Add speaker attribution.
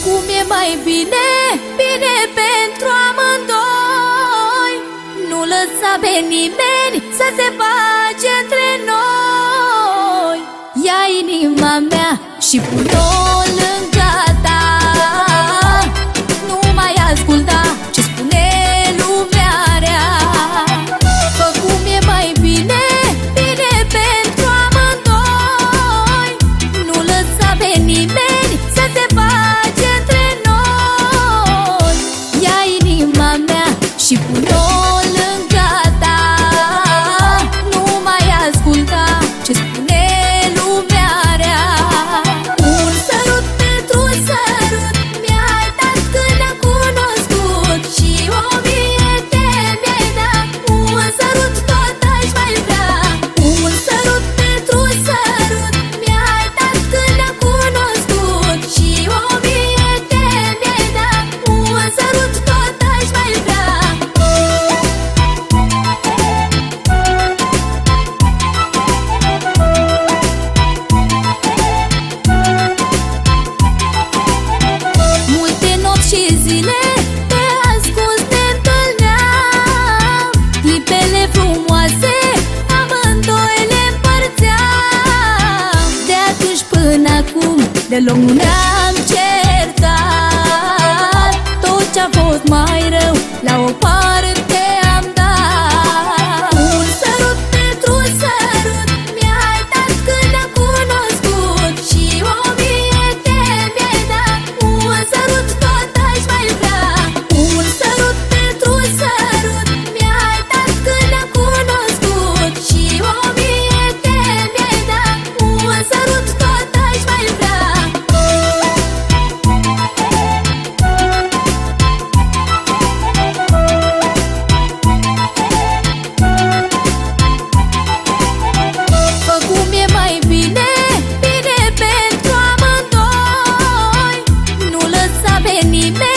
Speaker 1: cum e mai bine, bine pentru amândoi. Nu lăsa pe nimeni să se bage între noi. Ia inima mea și pune-o lângă ta. Nu mai asculta ce spune lumea rea. Fă cum e mai bine, bine pentru amândoi. Nu lăsa pe nimeni să se bage între noi. Ia inima mea și pune-o lângă ta. Nu mai asculta ce spune lumea rea. Un sărut pentru sărut mi-ai dat când am cunoscut, și 1000 de mi-ai dat. Un sărut tot aș mai vrea. Un sărut pentru sărut mi-ai dat când am cunoscut, și 1000 de mi-ai dat. Un sărut tot aș mai vrea. Multe nopți și zile pe ascuns ne întâlneam. Clipele frumoase amândoi le împărțeam. De atunci până acum deloc nu ne-am certat. Tot ce-a fost mai rău la o parte am dat. Un sărut pentru sărut mi-ai dat când am cunoscut, și 1000 de mi-ai dat. Un sărut tot aș mai vrea. Un sărut pentru sărut mi-ai dat când am cunoscut, și 1000 de mi-ai dat. Un sărut tot aș mai vrea. Fă cum e mai bine, bine pentru amândoi. Nu lăsa pe nimeni